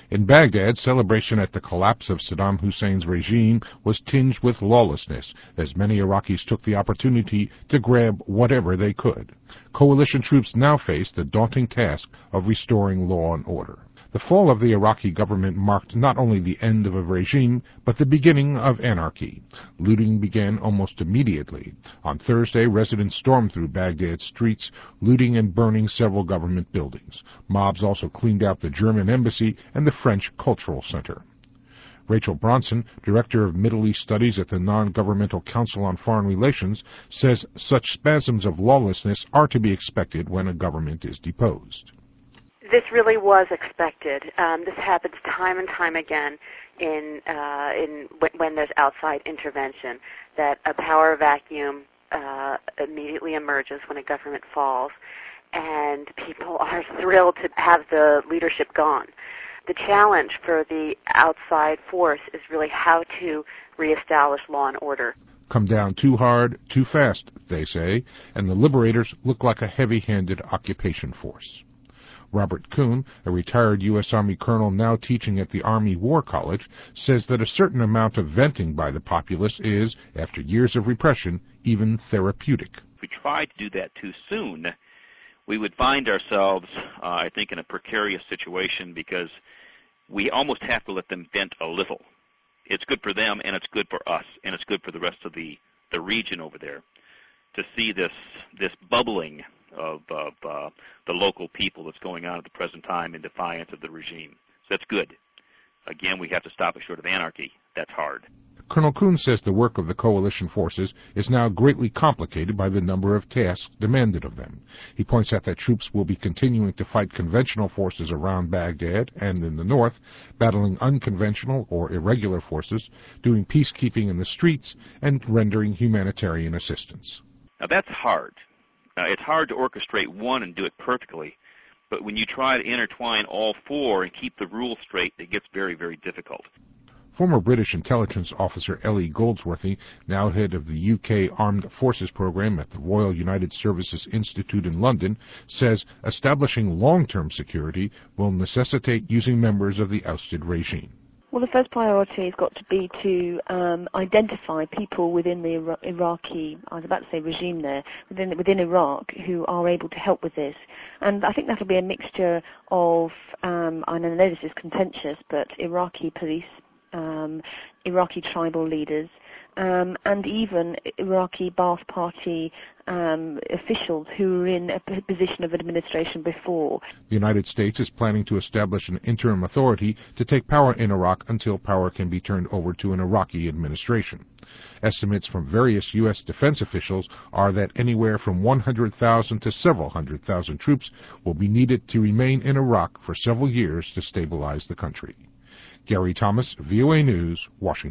In Baghdad, celebration at the collapse of Saddam Hussein's regime was tinged with lawlessness, as many Iraqis took the opportunity to grab whatever they could. Coalition troops now face the daunting task of restoring law and order. The fall of the Iraqi government marked not only the end of a regime, but the beginning of anarchy. Looting began almost immediately. On Thursday, residents stormed through Baghdad's streets, looting and burning several government buildings. Mobs also cleaned out the German embassy and the French Cultural Center. Rachel Bronson, Director of Middle East Studies at the Non-Governmental Council on Foreign Relations, says such spasms of lawlessness are to be expected when a government is deposed. This really was expected. This happens time and time again when there's outside intervention, that a power vacuum immediately emerges when a government falls, and people are thrilled to have the leadership gone. The challenge for the outside force is really how to reestablish law and order. Come down too hard, too fast, they say, and the liberators look like a heavy-handed occupation force. Robert Kuhn, a retired U.S. Army colonel now teaching at the Army War College, says that a certain amount of venting by the populace is, after years of repression, even therapeutic. If we tried to do that too soon, we would find ourselves, I think, in a precarious situation because we almost have to let them vent a little. It's good for them, and it's good for us, and it's good for the rest of the region over there to see this bubbling of the local people that's going on at the present time in defiance of the regime. So that's good. Again, we have to stop it short of anarchy. That's hard. Colonel Kuhn says the work of the coalition forces is now greatly complicated by the number of tasks demanded of them. He points out that troops will be continuing to fight conventional forces around Baghdad and in the north, battling unconventional or irregular forces, doing peacekeeping in the streets, and rendering humanitarian assistance. Now that's hard. It's hard to orchestrate one and do it perfectly, but when you try to intertwine all four and keep the rules straight, it gets very, very difficult. Former British intelligence officer Ellie Goldsworthy, now head of the UK Armed Forces Program at the Royal United Services Institute in London, says establishing long-term security will necessitate using members of the ousted regime. Well, the first priority has got to be to identify people within the Iraqi, I was about to say regime there, within Iraq, who are able to help with this. And I think that will be a mixture of, I know this is contentious, but Iraqi police, Iraqi tribal leaders, and even Iraqi Ba'ath Party officials who were in a position of administration before. The United States is planning to establish an interim authority to take power in Iraq until power can be turned over to an Iraqi administration. Estimates from various U.S. defense officials are that anywhere from 100,000 to several 100,000 troops will be needed to remain in Iraq for several years to stabilize the country. Gary Thomas, VOA News, Washington.